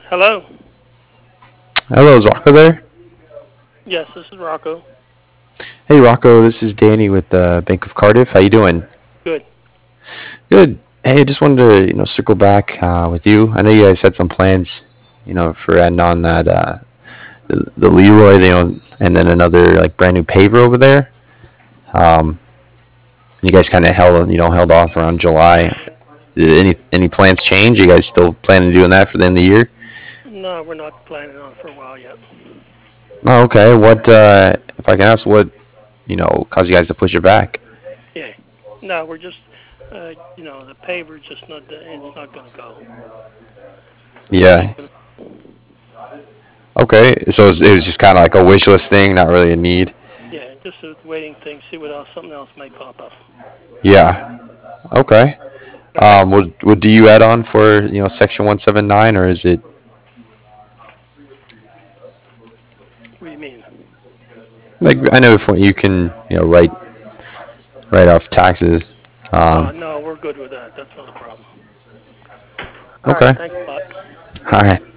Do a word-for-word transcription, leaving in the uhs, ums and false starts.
Hello. Hello, is Rocco there? Yes, this is Rocco. Hey, Rocco, this is Danny with the Bank of Cardiff. How you doing? Good. Good. Hey, I just wanted to you know circle back uh, with you. I know you guys had some plans, you know, for adding on that uh, the, the Leroy, you know, and then another like brand new paver over there. Um, you guys kind of held you know held off around July. Did any any plans change? You guys still planning on doing that for the end of the year? No, we're not planning on it for a while yet. Oh, okay. What uh, if I can ask what you know caused you guys to push it back? Yeah. No, we're just, uh, you know, the paver's just not. It's not going to go. It Yeah. ain't gonna. Okay. So it was, it was just kind of like a wish list thing, not really a need. Yeah, just a waiting thing. See what else, something else may pop up. Yeah. Okay. All right. Um, would would do you add on for you know section one seven nine, or is it What do you mean? like I know if you can you know write write off taxes. Uh, Um, no, we're good with that. That's not a problem. All right. okay. Thanks a lot. All right.